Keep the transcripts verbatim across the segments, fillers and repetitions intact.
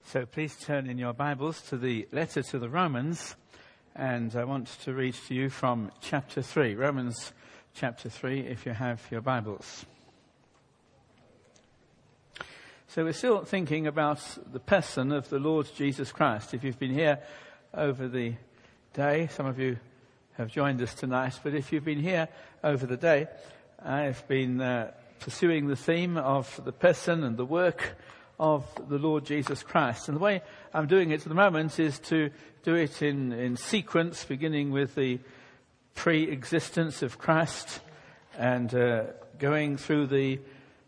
So please turn in your Bibles to the letter to the Romans, and I want to read to you from chapter three, Romans chapter three, if you have your Bibles. So we're still thinking about the person of the Lord Jesus Christ. If you've been here over the day, some of you have joined us tonight, but if you've been here over the day, I've been uh, pursuing the theme of the person and the work of the Lord Jesus Christ. And the way I'm doing it at the moment is to do it in, in sequence, beginning with the pre-existence of Christ and uh, going through the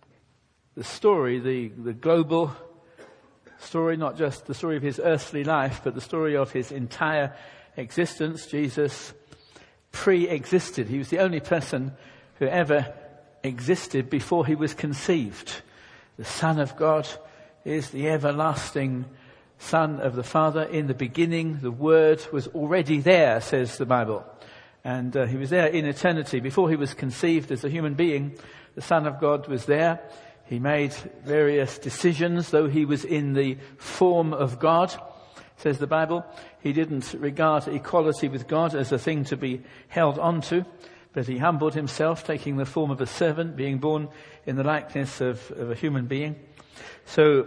the story, the, the global story, not just the story of his earthly life, but the story of his entire existence. Jesus pre-existed. He was the only person who ever existed before he was conceived. The Son of God is the everlasting Son of the Father. In the beginning, the Word was already there, says the Bible. And uh, he was there in eternity. Before he was conceived as a human being, the Son of God was there. He made various decisions, though he was in the form of God, says the Bible. He didn't regard equality with God as a thing to be held onto, but he humbled himself, taking the form of a servant, being born in the likeness of, of a human being. So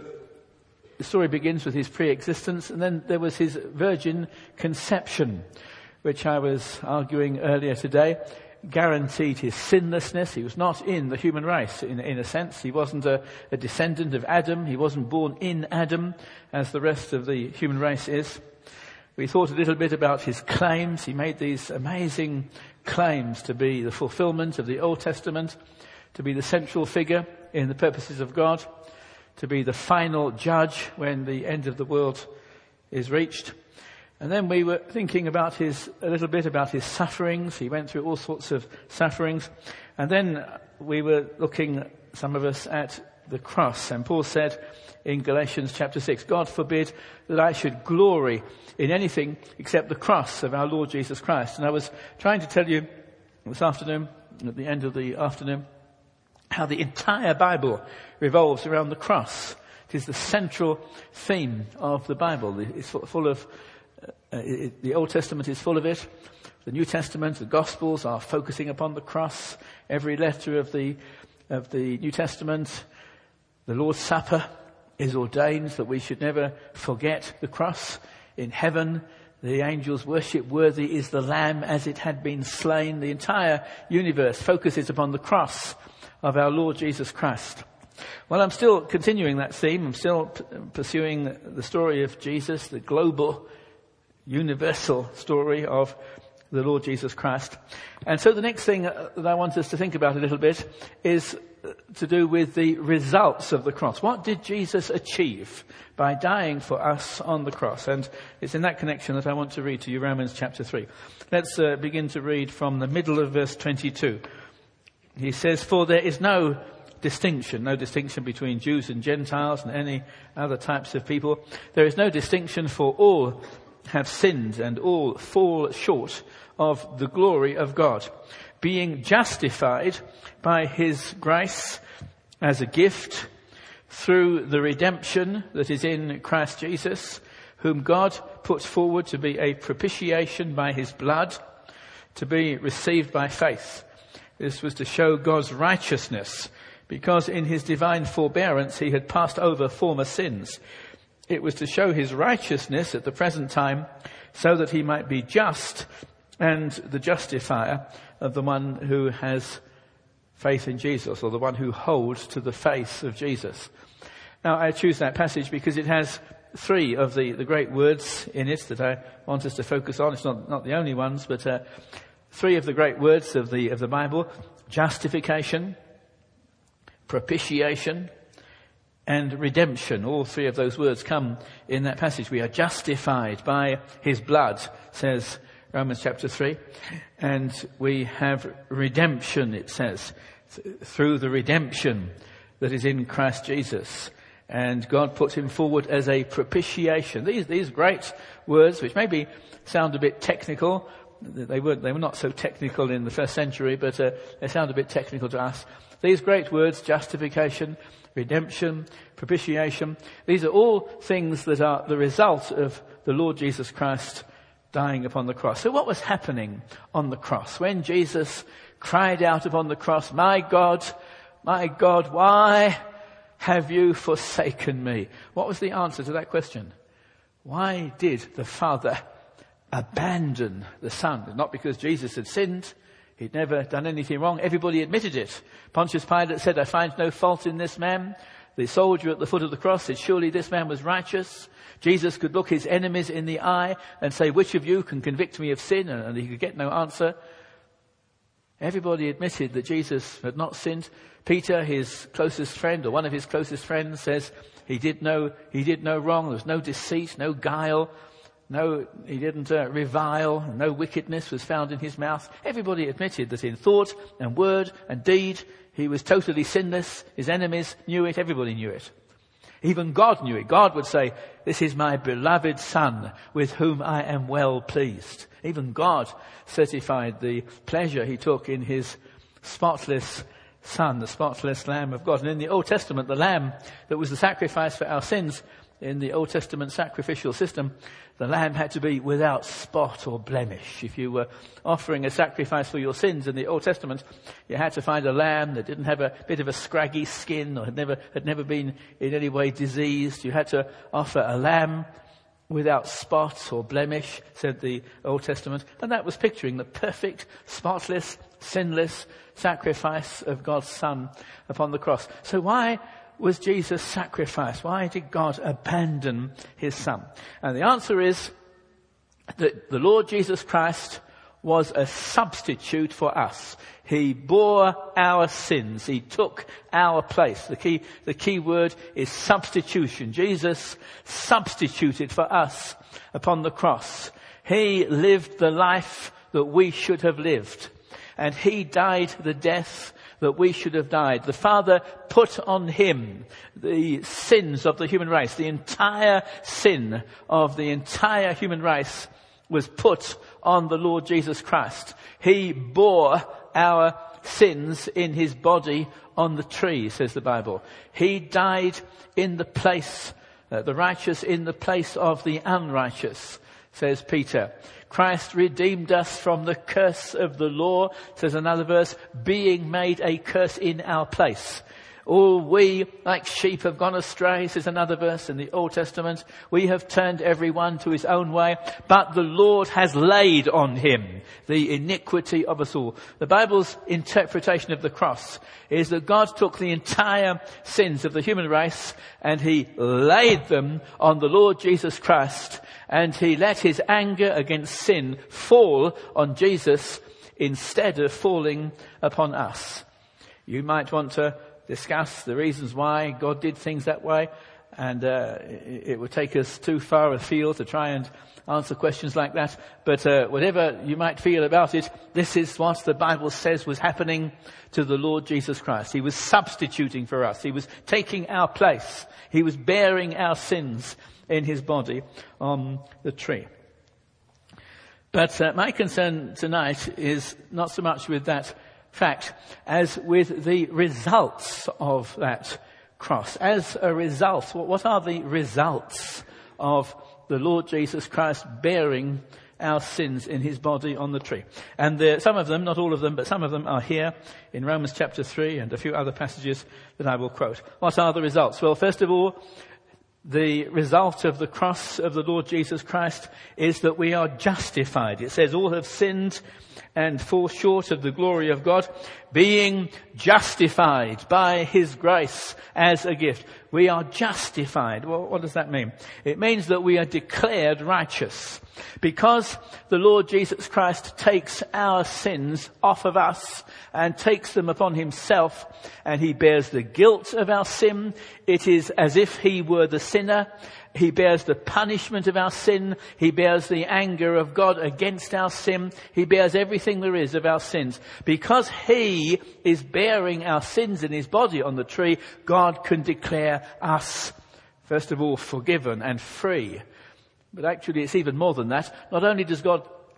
the story begins with his pre-existence, and then there was his virgin conception, which I was arguing earlier today, guaranteed his sinlessness. He was not in the human race, in, in a sense. He wasn't a, a descendant of Adam. He wasn't born in Adam, as the rest of the human race is. We thought a little bit about his claims. He made these amazing claims to be the fulfillment of the Old Testament, to be the central figure in the purposes of God, to be the final judge when the end of the world is reached. And then we were thinking about his, a little bit about his sufferings. He went through all sorts of sufferings. And then we were looking, some of us, at the cross. And Paul said in Galatians chapter six, God forbid that I should glory in anything except the cross of our Lord Jesus Christ. And I was trying to tell you this afternoon, at the end of the afternoon, how the entire Bible revolves around the cross. It is the central theme of the Bible. It's full of, uh, it, the Old Testament is full of it. The New Testament, the Gospels are focusing upon the cross. Every letter of the, of the New Testament, the Lord's Supper is ordained that we should never forget the cross. In heaven, the angels worship, worthy is the Lamb as it had been slain. The entire universe focuses upon the cross of our Lord Jesus Christ. Well, I'm still continuing that theme. I'm still p- pursuing the story of Jesus, the global, universal story of the Lord Jesus Christ. And so the next thing that I want us to think about a little bit is to do with the results of the cross. What did Jesus achieve by dying for us on the cross? And it's in that connection that I want to read to you Romans chapter three. Let's uh, begin to read from the middle of verse twenty-two. He says, for there is no distinction, no distinction between Jews and Gentiles and any other types of people. There is no distinction, for all have sinned and all fall short of the glory of God, being justified by his grace as a gift through the redemption that is in Christ Jesus, whom God put forward to be a propitiation by his blood, to be received by faith. This was to show God's righteousness, because in his divine forbearance he had passed over former sins. It was to show his righteousness at the present time, so that he might be just and the justifier of the one who has faith in Jesus, or the one who holds to the faith of Jesus. Now, I choose that passage because it has three of the, the great words in it that I want us to focus on. It's not, not the only ones, but uh, three of the great words of the of the Bible: justification, propitiation, and redemption. All three of those words come in that passage. We are justified by his blood, says Romans chapter three. And we have redemption, it says, th- through the redemption that is in Christ Jesus. And God put him forward as a propitiation. These, these great words, which maybe sound a bit technical. They weren't, they were not so technical in the first century, but uh, they sound a bit technical to us. These great words, justification, redemption, propitiation. These are all things that are the result of the Lord Jesus Christ dying upon the cross. So what was happening on the cross? When Jesus cried out upon the cross, "My God, my God, why have you forsaken me?" What was the answer to that question? Why did the Father abandon the Son? Not because Jesus had sinned. He'd never done anything wrong. Everybody admitted it. Pontius Pilate said, "I find no fault in this man." The soldier at the foot of the cross said, "Surely this man was righteous." Jesus could look his enemies in the eye and say, "Which of you can convict me of sin?" And he could get no answer. Everybody admitted that Jesus had not sinned. Peter, his closest friend, or one of his closest friends, says he did no, he did no wrong. There was no deceit, no guile. No, he didn't uh, revile. No wickedness was found in his mouth. Everybody admitted that in thought and word and deed, he was totally sinless. His enemies knew it. Everybody knew it. Even God knew it. God would say, "This is my beloved Son with whom I am well pleased." Even God certified the pleasure he took in his spotless Son, the spotless Lamb of God. And in the Old Testament, the Lamb that was the sacrifice for our sins, in the Old Testament sacrificial system, the lamb had to be without spot or blemish. If you were offering a sacrifice for your sins in the Old Testament, you had to find a lamb that didn't have a bit of a scraggy skin or had never, had never been in any way diseased. You had to offer a lamb without spot or blemish, said the Old Testament. And that was picturing the perfect, spotless, sinless sacrifice of God's Son upon the cross. So why was Jesus sacrificed? Why did God abandon his Son? And the answer is that the Lord Jesus Christ was a substitute for us. He bore our sins. He took our place. The key, the key word is substitution. Jesus substituted for us upon the cross. He lived the life that we should have lived. And he died the death that we should have died. The Father put on him the sins of the human race. The entire sin of the entire human race was put on the Lord Jesus Christ. He bore our sins in his body on the tree, says the Bible. He died in the place, uh, the righteous in the place of the unrighteous, says Peter. Christ redeemed us from the curse of the law, says another verse, being made a curse in our place. All we, like sheep, have gone astray, says another verse in the Old Testament. We have turned everyone to his own way, but the Lord has laid on him the iniquity of us all. The Bible's interpretation of the cross is that God took the entire sins of the human race and he laid them on the Lord Jesus Christ, and he let his anger against sin fall on Jesus instead of falling upon us. You might want to discuss the reasons why God did things that way, and uh, it, it would take us too far afield to try and answer questions like that. But uh, whatever you might feel about it, this is what the Bible says was happening to the Lord Jesus Christ. He was substituting for us. He was taking our place. He was bearing our sins in his body on the tree. But uh, my concern tonight is not so much with that fact as with the results of that cross. As a result, what are the results of the Lord Jesus Christ bearing our sins in his body on the tree? And there, some of them, not all of them, but some of them are here in Romans chapter three and a few other passages that I will quote. What are the results? Well, first of all, the result of the cross of the Lord Jesus Christ is that we are justified. It says, all have sinned and fall short of the glory of God, being justified by his grace as a gift. We are justified. Well, what does that mean? It means that we are declared righteous. Because the Lord Jesus Christ takes our sins off of us and takes them upon himself, and he bears the guilt of our sin. It is as if he were the sinner. He bears the punishment of our sin. He bears the anger of God against our sin. He bears everything there is of our sins. Because he is bearing our sins in his body on the tree, God can declare us, first of all, forgiven and free. But actually it's even more than that. Not only does God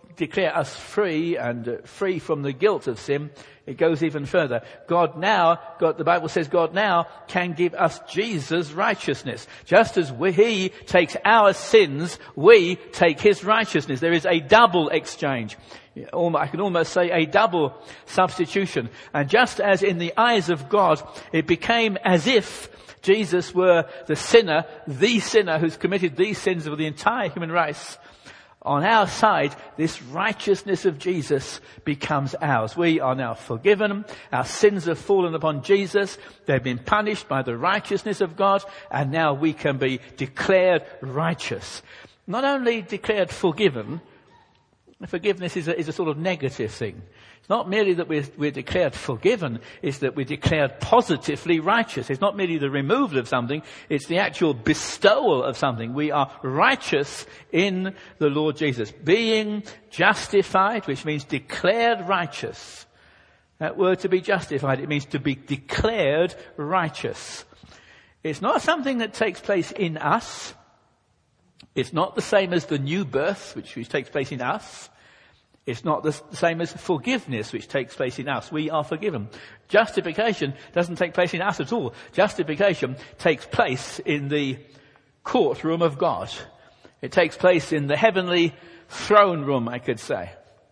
declare us free and uh, free from the guilt of sin, it goes even further. God now, God, the Bible says God now can give us Jesus' righteousness. Just as we, he takes our sins, we take his righteousness. There is a double exchange. I can almost say a double substitution. And just as in the eyes of God, it became as if Jesus were the sinner, the sinner who's committed these sins of the entire human race, on our side, this righteousness of Jesus becomes ours. We are now forgiven. Our sins have fallen upon Jesus. They've been punished by the righteousness of God. And now we can be declared righteous. Not only declared forgiven, forgiveness is a, is a sort of negative thing. It's not merely that we're, we're declared forgiven, it's that we're declared positively righteous. It's not merely the removal of something, it's the actual bestowal of something. We are righteous in the Lord Jesus. Being justified, which means declared righteous. That word to be justified, it means to be declared righteous. It's not something that takes place in us. It's not the same as the new birth, which, which takes place in us. It's not the same as forgiveness, which takes place in us. We are forgiven. Justification doesn't take place in us at all. Justification takes place in the courtroom of God. It takes place in the heavenly throne room, I could say.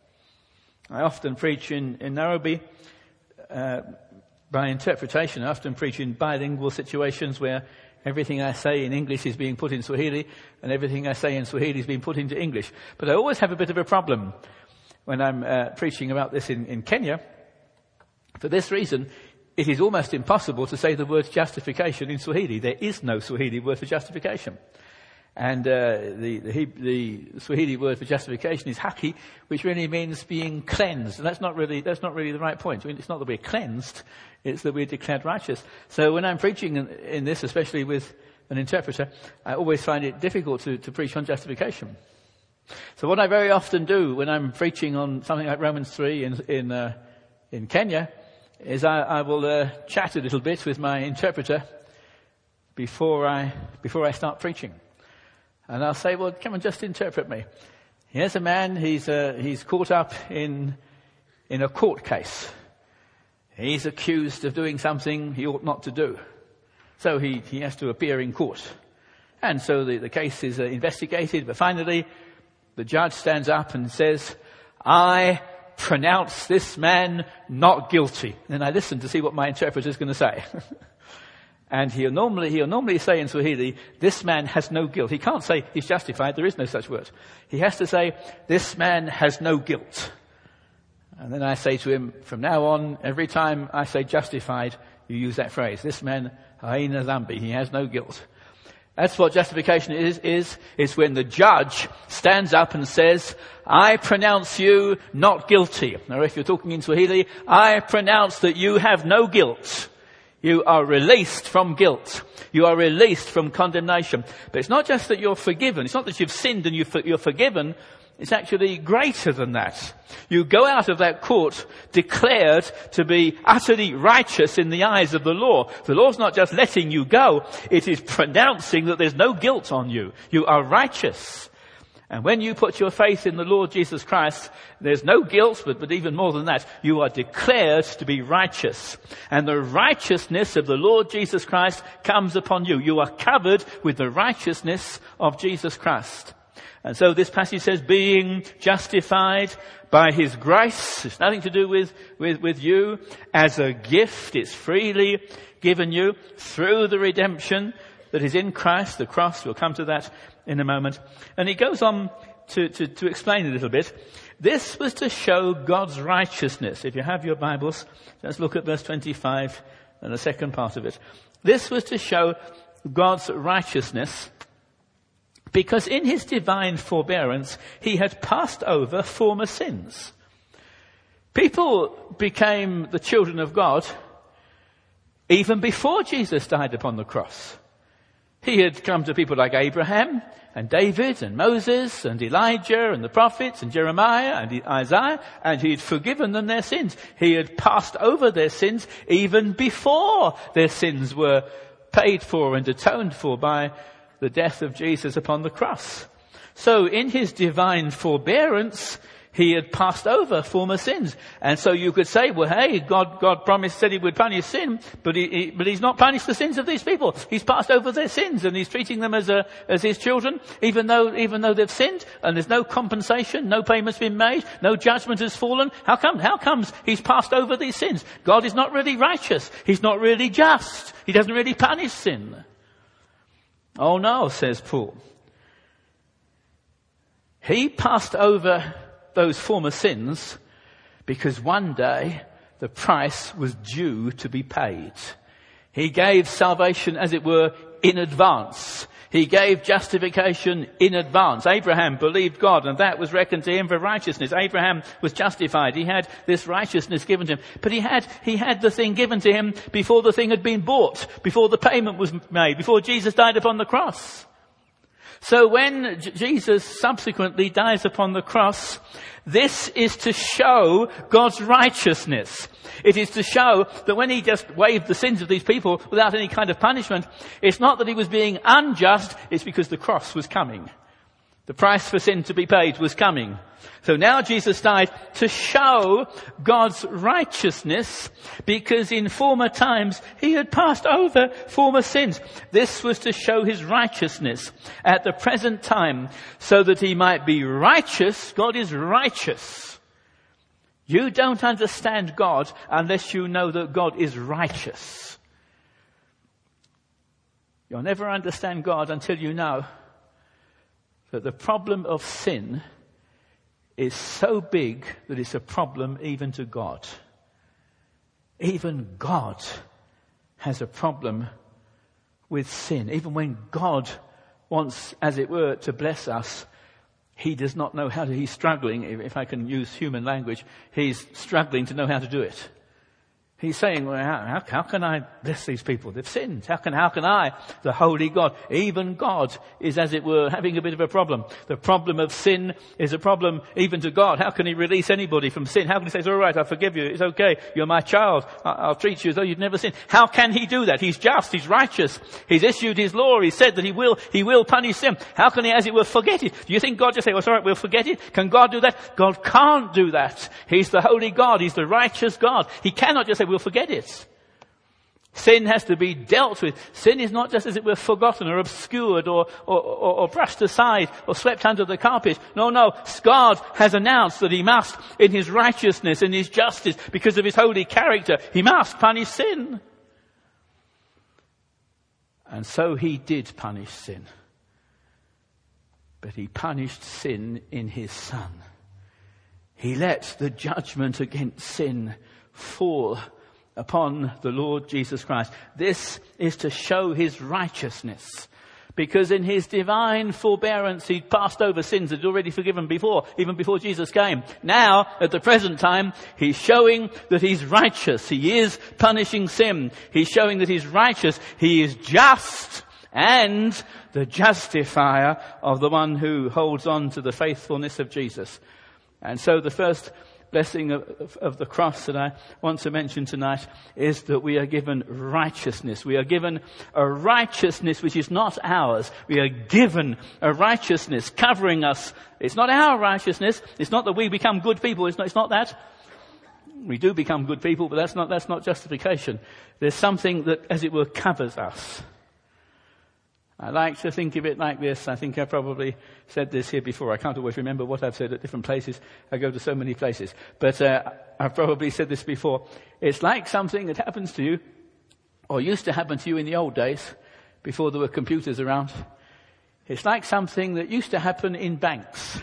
I often preach in, in Nairobi uh, by interpretation. I often preach in bilingual situations where everything I say in English is being put in Swahili, and everything I say in Swahili is being put into English. But I always have a bit of a problem when I'm uh, preaching about this in, in Kenya. For this reason, it is almost impossible to say the word justification in Swahili. There is no Swahili word for justification. And uh, the, the, the Swahili word for justification is haki, which really means being cleansed. And that's not really, that's not really the right point. I mean, it's not that we're cleansed, it's that we're declared righteous. So when I'm preaching in, in this, especially with an interpreter, I always find it difficult to, to preach on justification. So what I very often do when I'm preaching on something like Romans three in, in, uh, in Kenya is I, I will uh, chat a little bit with my interpreter before I, before I start preaching. And I'll say, well, come and just interpret me. Here's a man, he's, uh, he's caught up in, in a court case. He's accused of doing something he ought not to do. So he, he has to appear in court. And so the, the case is uh, investigated, but finally the judge stands up and says, I pronounce this man not guilty. And I listen to see what my interpreter is going to say. And he'll normally, he'll normally say in Swahili, this man has no guilt. He can't say he's justified. There is no such word. He has to say, this man has no guilt. And then I say to him, from now on, every time I say justified, you use that phrase. This man, haina dhambi, he has no guilt. That's what justification is, is, is when the judge stands up and says, I pronounce you not guilty. Or if you're talking in Swahili, I pronounce that you have no guilt. You are released from guilt. You are released from condemnation. But it's not just that you're forgiven. It's not that you've sinned and you're forgiven. It's actually greater than that. You go out of that court declared to be utterly righteous in the eyes of the law. The law's not just letting you go. It is pronouncing that there's no guilt on you. You are righteous. And when you put your faith in the Lord Jesus Christ, there's no guilt, but, but even more than that, you are declared to be righteous. And the righteousness of the Lord Jesus Christ comes upon you. You are covered with the righteousness of Jesus Christ. And so this passage says, being justified by his grace. It's nothing to do with, with, with you. As a gift, it's freely given you through the redemption that is in Christ, the cross. We'll come to that in a moment. And he goes on to, to, to explain a little bit. This was to show God's righteousness. If you have your Bibles, let's look at verse twenty-five and the second part of it. This was to show God's righteousness, because in his divine forbearance, he had passed over former sins. People became the children of God even before Jesus died upon the cross. He had come to people like Abraham and David and Moses and Elijah and the prophets and Jeremiah and Isaiah, and he had forgiven them their sins. He had passed over their sins even before their sins were paid for and atoned for by the death of Jesus upon the cross. So in his divine forbearance, He had passed over former sins. And so you could say, well, hey, God, God promised, said he would punish sin, but he, he, but he's not punished the sins of these people. He's passed over their sins and he's treating them as a, as his children, even though, even though they've sinned and there's no compensation, no payment's been made, no judgment has fallen. How come, how comes he's passed over these sins? God is not really righteous. He's not really just. He doesn't really punish sin. Oh no, says Paul. He passed over those former sins because one day the price was due to be paid. He gave salvation, as it were, in advance. He gave justification in advance. Abraham believed God and that was reckoned to him for righteousness. Abraham was justified. He had this righteousness given to him. But he had, he had the thing given to him before the thing had been bought, before the payment was made, before Jesus died upon the cross. So when J- Jesus subsequently dies upon the cross, this is to show God's righteousness. It is to show that when he just waived the sins of these people without any kind of punishment, it's not that he was being unjust, it's because the cross was coming. The price for sin to be paid was coming. So now Jesus died to show God's righteousness, because in former times he had passed over former sins. This was to show his righteousness at the present time, so that he might be righteous. God is righteous. You don't understand God unless you know that God is righteous. You'll never understand God until you know that the problem of sin is so big that it's a problem even to God. Even God has a problem with sin. Even when God wants, as it were, to bless us, he does not know how to, he's struggling, if I can use human language, he's struggling to know how to do it. He's saying, well, how, how can I bless these people? They've sinned. How can, how can I, the holy God, even God is, as it were, having a bit of a problem. The problem of sin is a problem even to God. How can he release anybody from sin? How can he say, it's all right, I forgive you, it's okay, you're my child, I'll treat you as though you'd never sinned? How can he do that? He's just, he's righteous, he's issued his law, he said that he will, he will punish sin. How can he, as it were, forget it? Do you think God just say, well, it's all right, we'll forget it? Can God do that? God can't do that. He's the holy God, he's the righteous God. He cannot just say, we'll forget it. Sin has to be dealt with. Sin is not just, as it were, forgotten or obscured or, or, or, or brushed aside or swept under the carpet. No, no. God has announced that he must, in his righteousness and his justice, because of his holy character, he must punish sin. And so he did punish sin. But he punished sin in his Son. He let the judgment against sin fall upon the Lord Jesus Christ. This is to show his righteousness, because in his divine forbearance he'd passed over sins that had already forgiven before, even before Jesus came. Now, at the present time, he's showing that he's righteous. He is punishing sin. He's showing that he's righteous. He is just, and the justifier of the one who holds on to the faithfulness of Jesus. And so the first blessing of, of, of the cross that I want to mention tonight is that we are given righteousness. We are given a righteousness which is not ours. We are given a righteousness covering us. It's not our righteousness. It's not that we become good people. It's not, it's not that. We do become good people, but that's not, that's not justification. There's something that, as it were, covers us. I like to think of it like this. I think I probably said this here before. I can't always remember what I've said at different places. I go to so many places. But uh, I've probably said this before. It's like something that happens to you, or used to happen to you in the old days, before there were computers around. It's like something that used to happen in banks. Do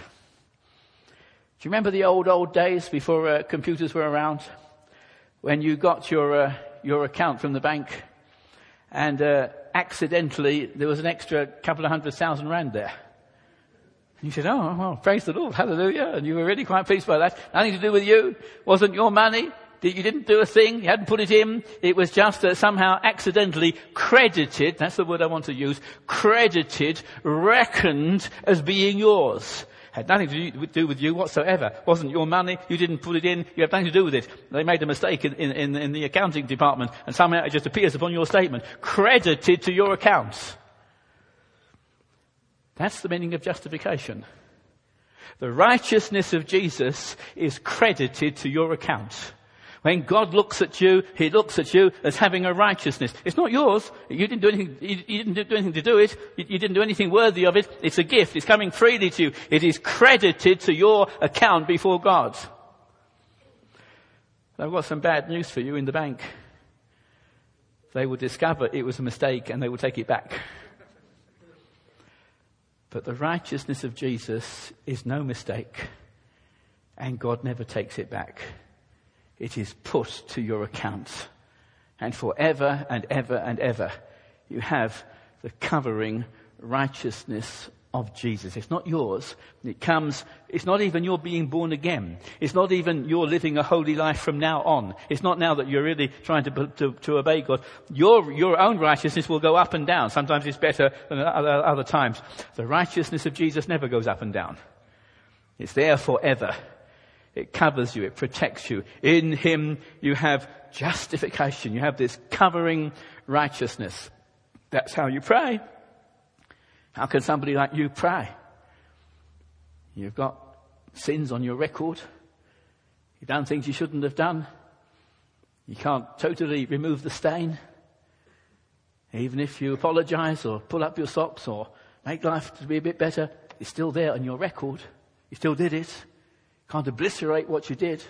you remember the old, old days before uh, computers were around? When you got your uh, your account from the bank, and uh, accidentally there was an extra couple of hundred thousand rand there. And you said, oh, well, praise the Lord, hallelujah. And you were really quite pleased by that. Nothing to do with you. Wasn't your money. You didn't do a thing. You hadn't put it in. It was just uh, somehow accidentally credited. That's the word I want to use. Credited, reckoned as being yours. Had nothing to do with you whatsoever. Wasn't your money. You didn't put it in. You had nothing to do with it. They made a mistake in, in, in the accounting department, and somehow it just appears upon your statement. Credited to your accounts. That's the meaning of justification. The righteousness of Jesus is credited to your account. When God looks at you, he looks at you as having a righteousness. It's not yours. You didn't do anything, you, you didn't do anything to do it. You, you didn't do anything worthy of it. It's a gift. It's coming freely to you. It is credited to your account before God. I've got some bad news for you in the bank. They will discover it was a mistake and they will take it back. But the righteousness of Jesus is no mistake, and God never takes it back. It is put to your account, and forever and ever and ever you have the covering righteousness of Jesus. It's not yours. It comes, it's not even your being born again. It's not even your living a holy life from now on. It's not now that you're really trying to, to, to obey God. Your, your own righteousness will go up and down. Sometimes it's better than other, other times. The righteousness of Jesus never goes up and down. It's there forever. It covers you. It protects you. In him you have justification. You have this covering righteousness. That's how you pray. How can somebody like you pray? You've got sins on your record. You've done things you shouldn't have done. You can't totally remove the stain. Even if you apologize or pull up your socks or make life to be a bit better, it's still there on your record. You still did it. Can't obliterate what you did.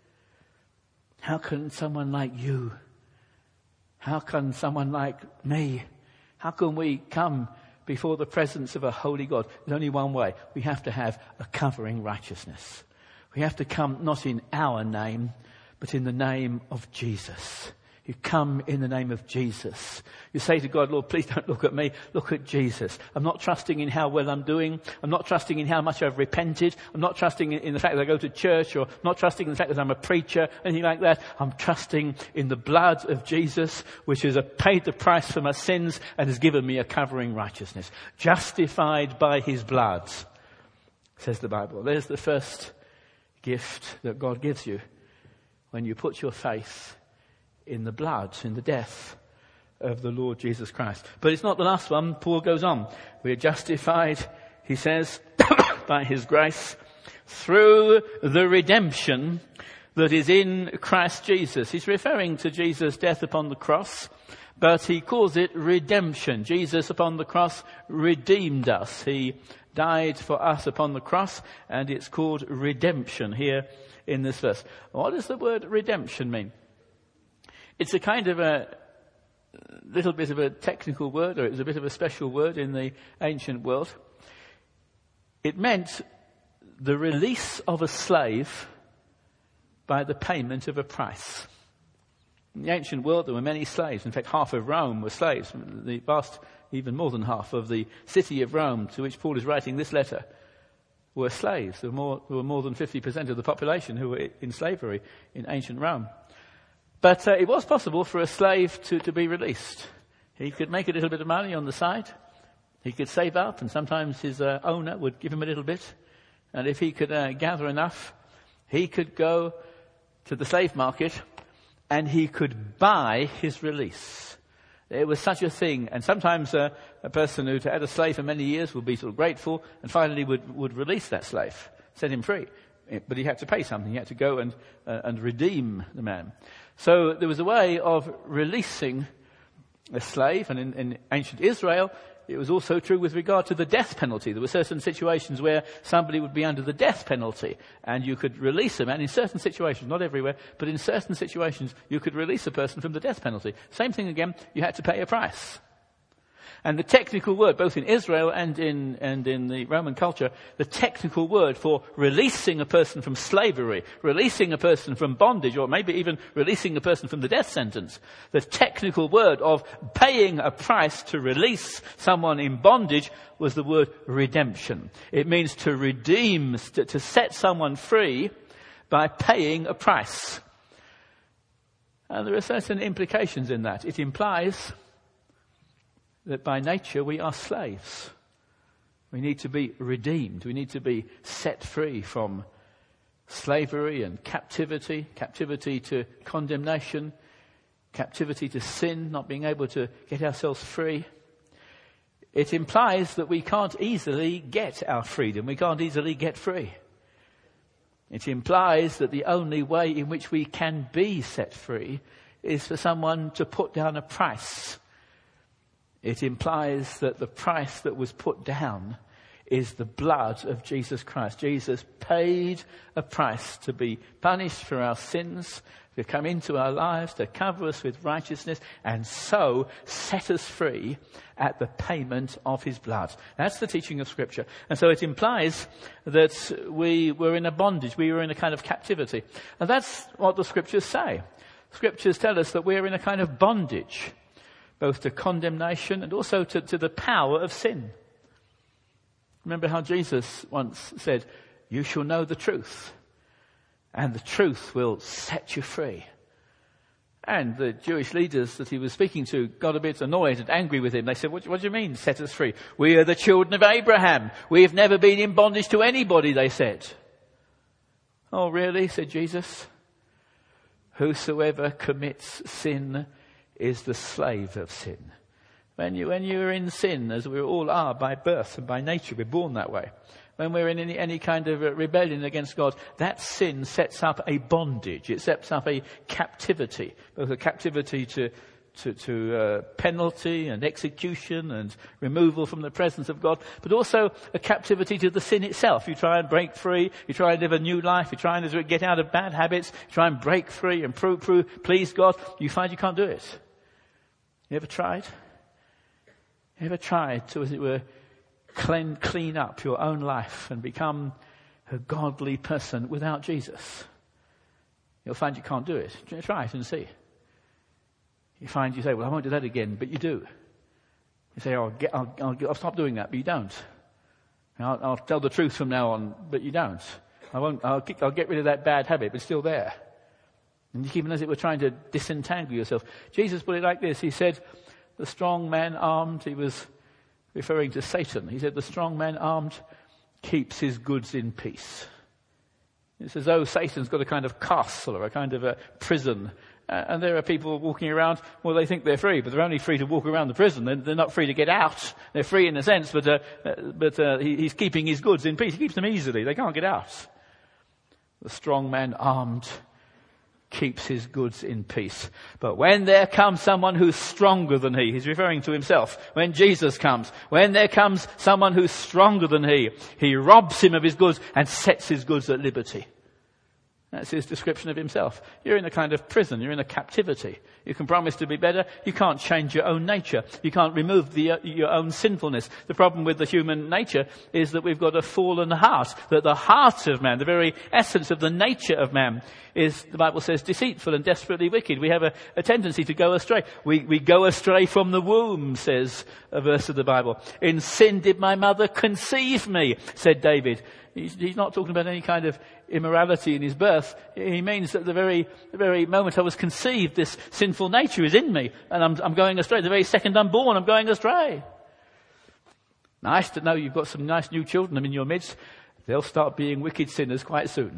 How can someone like you, how can someone like me, how can we come before the presence of a holy God? There's only one way. We have to have a covering righteousness. We have to come not in our name, but in the name of Jesus. You come in the name of Jesus. You say to God, Lord, please don't look at me. Look at Jesus. I'm not trusting in how well I'm doing. I'm not trusting in how much I've repented. I'm not trusting in, in the fact that I go to church, or not trusting in the fact that I'm a preacher, anything like that. I'm trusting in the blood of Jesus, which has paid the price for my sins and has given me a covering righteousness. Justified by his blood, says the Bible. There's the first gift that God gives you when you put your faith in the blood, in the death of the Lord Jesus Christ. But it's not the last one. Paul goes on. We are justified, he says, by his grace through the redemption that is in Christ Jesus. He's referring to Jesus' death upon the cross, but he calls it redemption. Jesus upon the cross redeemed us. He died for us upon the cross, and it's called redemption here in this verse. What does the word redemption mean? It's a kind of a little bit of a technical word, or it was a bit of a special word in the ancient world. It meant the release of a slave by the payment of a price. In the ancient world, there were many slaves. In fact, half of Rome were slaves. The vast, even more than half of the city of Rome, to which Paul is writing this letter, were slaves. There were more, there were more than fifty percent of the population who were in slavery in ancient Rome. But uh, it was possible for a slave to, to be released. He could make a little bit of money on the side. He could save up, and sometimes his uh, owner would give him a little bit. And if he could uh, gather enough, he could go to the slave market and he could buy his release. There was such a thing. And sometimes uh, a person who'd had a slave for many years would be sort of grateful and finally would, would release that slave, set him free. But he had to pay something. He had to go and uh, and redeem the man. So there was a way of releasing a slave, and in, in ancient Israel, it was also true with regard to the death penalty. There were certain situations where somebody would be under the death penalty, and you could release them. And in certain situations, not everywhere, but in certain situations, you could release a person from the death penalty. Same thing again, you had to pay a price. And the technical word, both in Israel and in, and in the Roman culture, the technical word for releasing a person from slavery, releasing a person from bondage, or maybe even releasing a person from the death sentence, the technical word of paying a price to release someone in bondage was the word redemption. It means to redeem, to, to set someone free by paying a price. And there are certain implications in that. It implies that by nature we are slaves. We need to be redeemed. We need to be set free from slavery and captivity, captivity to condemnation, captivity to sin, not being able to get ourselves free. it implies that we can't easily get our freedom. We can't easily get free. It implies that the only way in which we can be set free is for someone to put down a price. It implies that the price that was put down is the blood of Jesus Christ. Jesus paid a price to be punished for our sins, to come into our lives, to cover us with righteousness, and so set us free at the payment of his blood. That's the teaching of Scripture. And so it implies that we were in a bondage, we were in a kind of captivity. And that's what the Scriptures say. Scriptures tell us that we're in a kind of bondage, both to condemnation and also to, to the power of sin. Remember how Jesus once said, "You shall know the truth, and the truth will set you free." And the Jewish leaders that he was speaking to got a bit annoyed and angry with him. They said, what, what do you mean, set us free? We are the children of Abraham. We have never been in bondage to anybody, they said. "Oh, really?" said Jesus. "Whosoever commits sin is the slave of sin." When you, when you're in sin, as we all are by birth and by nature, we're born that way. When we're in any, any kind of rebellion against God, that sin sets up a bondage. It sets up a captivity, both a captivity to, to, to uh, penalty and execution and removal from the presence of God, but also a captivity to the sin itself. You try and break free, you try and live a new life, you try and get out of bad habits, you try and break free and prove, prove, please God, you find you can't do it. You ever tried? You ever tried to, as it were, clean, clean up your own life and become a godly person without Jesus? You'll find you can't do it. Try it and see. You find you say, "Well, I won't do that again," but you do. You say, "Oh, I'll, get, I'll, I'll, I'll stop doing that," but you don't. I'll, I'll tell the truth from now on, but you don't. I won't. I'll, I'll get rid of that bad habit, but it's still there. And you keep, as it were, trying to disentangle yourself. Jesus put it like this. He said, "The strong man armed," he was referring to Satan. He said, "The strong man armed keeps his goods in peace." It's as though Satan's got a kind of castle or a kind of a prison. Uh, and there are people walking around, well, they think they're free, but they're only free to walk around the prison. They're, they're not free to get out. They're free in a sense, but, uh, uh, but uh, he, he's keeping his goods in peace. He keeps them easily. They can't get out. The strong man armed keeps his goods in peace. But when there comes someone who's stronger than he, he's referring to himself, when Jesus comes, when there comes someone who's stronger than he, he robs him of his goods and sets his goods at liberty. That's his description of himself. You're in a kind of prison. You're in a captivity. You can promise to be better. You can't change your own nature. You can't remove the, uh, your own sinfulness. The problem with the human nature is that we've got a fallen heart. That the heart of man, the very essence of the nature of man, is, the Bible says, deceitful and desperately wicked. We have a, a tendency to go astray. We, we go astray from the womb, says a verse of the Bible. "In sin did my mother conceive me," said David. He's, he's not talking about any kind of immorality in his birth. He means that the very, the very moment I was conceived, this sinful nature is in me, and I'm, I'm going astray. The very second I'm born, I'm going astray. Nice to know you've got some nice new children in your midst. They'll start being wicked sinners quite soon.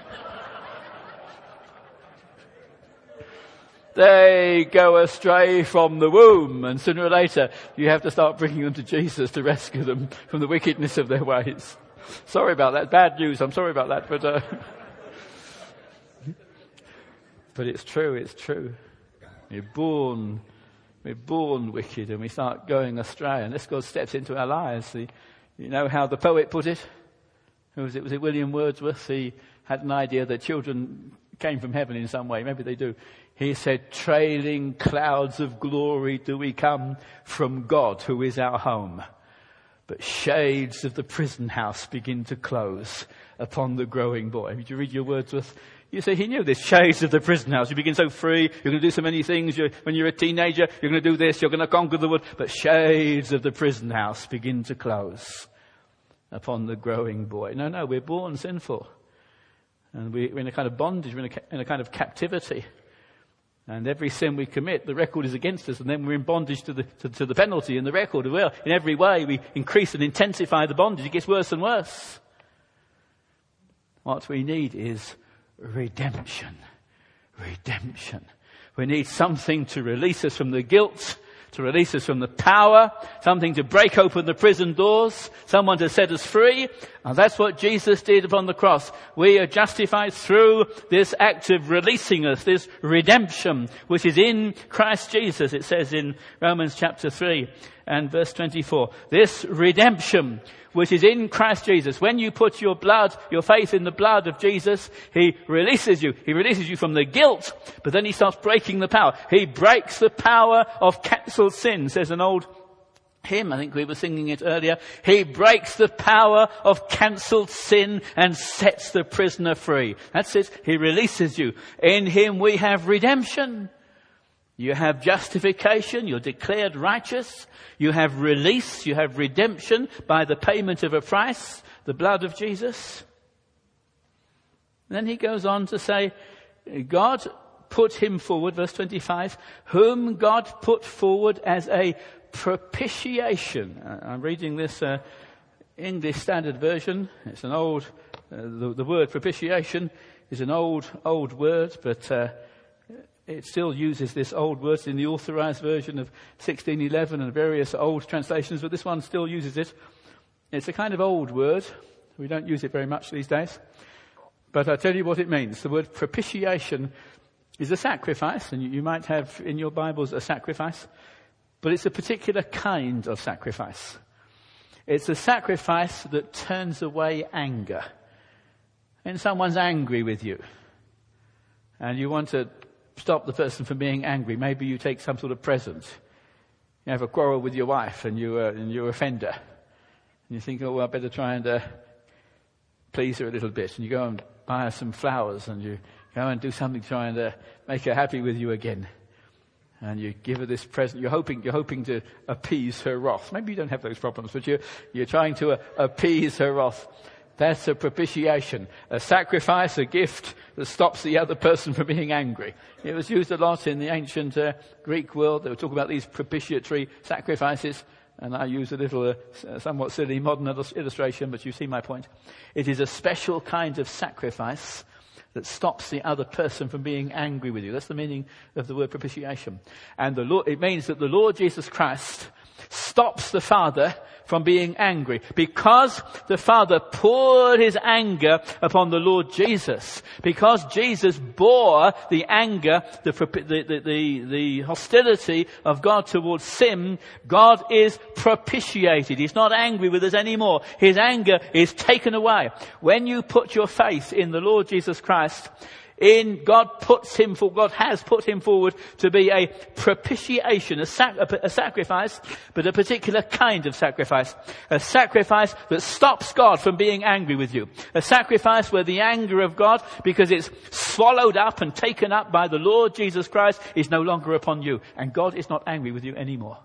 They go astray from the womb, and sooner or later you have to start bringing them to Jesus to rescue them from the wickedness of their ways. Sorry about that. Bad news. I'm sorry about that. But uh, but it's true. It's true. We're born, we're born wicked, and we start going astray. And this God steps into our lives. The, you know how the poet put it? Who was it? Was it William Wordsworth? He had an idea that children came from heaven in some way. Maybe they do. He said, "Trailing clouds of glory do we come from God, who is our home. But shades of the prison house begin to close upon the growing boy." Did you read your Wordsworth? You say, he knew this. Shades of the prison house. You begin so free. You're going to do so many things. You're, when you're a teenager, you're going to do this. You're going to conquer the world. But shades of the prison house begin to close upon the growing boy. No, no, we're born sinful. And we're in a kind of bondage. We're in a, in a kind of captivity. And every sin we commit, the record is against us, and then we're in bondage to the to, to the penalty and the record. Well, in every way, we increase and intensify the bondage. It gets worse and worse. What we need is redemption. Redemption. We need something to release us from the guilt, to release us from the power, something to break open the prison doors, someone to set us free. And that's what Jesus did upon the cross. We are justified through this act of releasing us, this redemption, which is in Christ Jesus, it says in Romans chapter three and verse twenty-four. This redemption, which is in Christ Jesus. When you put your blood, your faith in the blood of Jesus, he releases you. He releases you from the guilt, but then he starts breaking the power. He breaks the power of cancelled sin, says an old hymn. I think we were singing it earlier. He breaks the power of cancelled sin and sets the prisoner free. That's it. He releases you. In him we have redemption. You have justification. You're declared righteous. You have release. You have redemption by the payment of a price, the blood of Jesus. And then he goes on to say, God put him forward, verse twenty-five, whom God put forward as a propitiation. I'm reading this uh, English Standard Version. It's an old, uh, the, the word propitiation is an old, old word, but uh, it still uses this old word in the Authorized Version of sixteen eleven and various old translations, but this one still uses it. It's a kind of old word. We don't use it very much these days. But I'll tell you what it means. The word propitiation is a sacrifice, and you, you might have in your Bibles a sacrifice, but it's a particular kind of sacrifice. It's a sacrifice that turns away anger. And someone's angry with you, and you want to stop the person from being angry. Maybe you take some sort of present. You have a quarrel with your wife, and you uh, and you offend her, and you think, oh, well, I better try and uh, please her a little bit, and you go and buy her some flowers, and you go and do something to try and uh, make her happy with you again. And you give her this present. You're hoping, you're hoping to appease her wrath. Maybe you don't have those problems, but you're, you're trying to uh, appease her wrath. That's a propitiation, a sacrifice, a gift that stops the other person from being angry. It was used a lot in the ancient uh, Greek world. They were talking about these propitiatory sacrifices. And I use a little, uh, somewhat silly modern illustration, but you see my point. It is a special kind of sacrifice that stops the other person from being angry with you. That's the meaning of the word propitiation. And the Lord, it means that the Lord Jesus Christ stops the Father from being angry, because the Father poured his anger upon the Lord Jesus. Because Jesus bore the anger, the, the, the, the hostility of God towards sin, God is propitiated. He's not angry with us anymore. His anger is taken away. When you put your faith in the Lord Jesus Christ, In God puts him for God has put him forward to be a propitiation, a, sac, a, a sacrifice, but a particular kind of sacrifice. A sacrifice that stops God from being angry with you. A sacrifice where the anger of God, because it's swallowed up and taken up by the Lord Jesus Christ, is no longer upon you. And God is not angry with you anymore.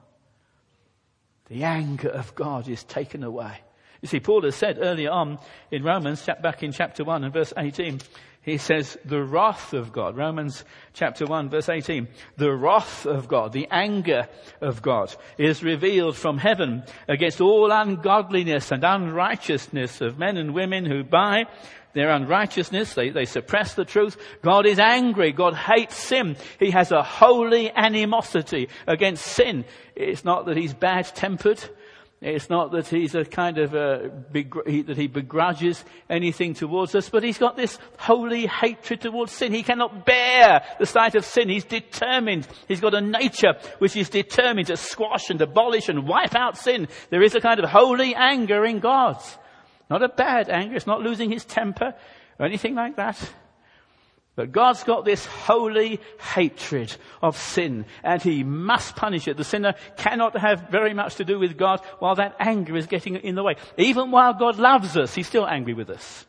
The anger of God is taken away. You see, Paul has said earlier on in Romans, back in chapter one and verse eighteen, he says, the wrath of God, Romans chapter one, verse eighteen, the wrath of God, the anger of God is revealed from heaven against all ungodliness and unrighteousness of men and women who by their unrighteousness, they, they suppress the truth. God is angry. God hates sin. He has a holy animosity against sin. It's not that he's bad-tempered. It's not that he's a kind of a, that he begrudges anything towards us, but he's got this holy hatred towards sin. He cannot bear the sight of sin. He's determined. He's got a nature which is determined to squash and abolish and wipe out sin. There is a kind of holy anger in God. Not a bad anger. It's not losing his temper or anything like that. But God's got this holy hatred of sin, and he must punish it. The sinner cannot have very much to do with God while that anger is getting in the way. Even while God loves us, he's still angry with us.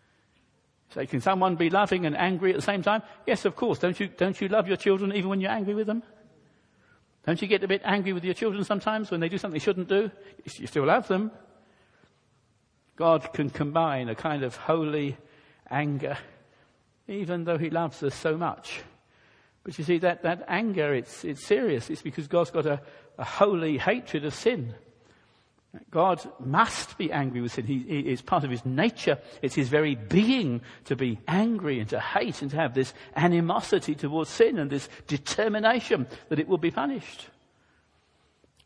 So can someone be loving and angry at the same time? Yes, of course. Don't you, don't you love your children even when you're angry with them? Don't you get a bit angry with your children sometimes when they do something they shouldn't do? You still love them. God can combine a kind of holy anger, even though he loves us so much. But you see, that, that anger, it's, it's serious. It's because God's got a, a holy hatred of sin. God must be angry with sin. He, he is part of his nature. It's his very being to be angry and to hate and to have this animosity towards sin and this determination that it will be punished.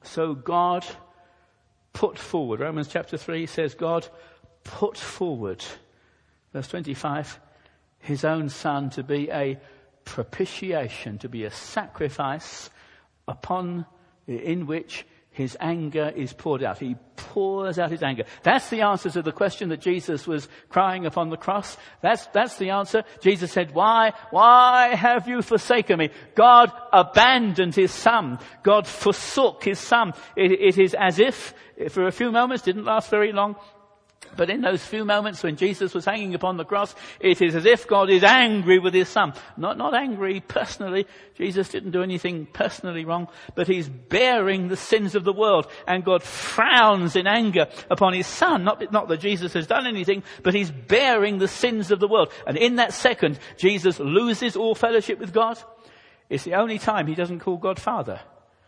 So God put forward, Romans chapter three says God put forward, verse twenty-five, his own son to be a propitiation, to be a sacrifice upon, in which his anger is poured out. He pours out his anger. That's the answer to the question that Jesus was crying upon the cross. That's, that's the answer. Jesus said, why, why have you forsaken me? God abandoned his son. God forsook his son. It, it is as if, for a few moments, didn't last very long, but in those few moments when Jesus was hanging upon the cross, it is as if God is angry with his son. Not, not angry personally. Jesus didn't do anything personally wrong, but he's bearing the sins of the world. And God frowns in anger upon his son. Not, not that Jesus has done anything, but he's bearing the sins of the world. And in that second, Jesus loses all fellowship with God. It's the only time he doesn't call God Father.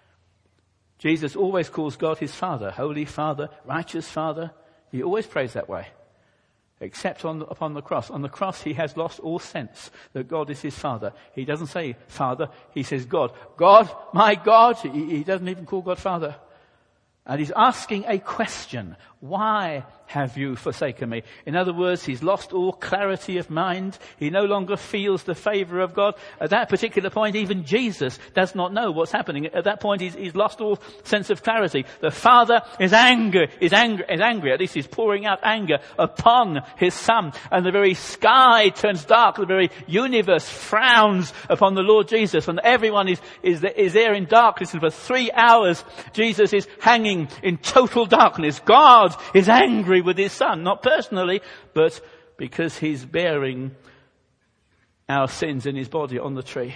Jesus always calls God his Father, Holy Father, Righteous Father. He always prays that way, except on, upon the cross. On the cross, he has lost all sense that God is his Father. He doesn't say Father, he says God. God, my God. He, he doesn't even call God Father. And he's asking a question. Why have you forsaken me? In other words, he's lost all clarity of mind. He no longer feels the favor of God. At that particular point, even Jesus does not know what's happening. At that point, he's, he's lost all sense of clarity. The Father is angry, is angry, is angry. At least he's pouring out anger upon his Son. And the very sky turns dark. The very universe frowns upon the Lord Jesus. And everyone is, is, is there in darkness. And for three hours, Jesus is hanging in total darkness. God is angry with his Son, not personally, but because he's bearing our sins in his body on the tree.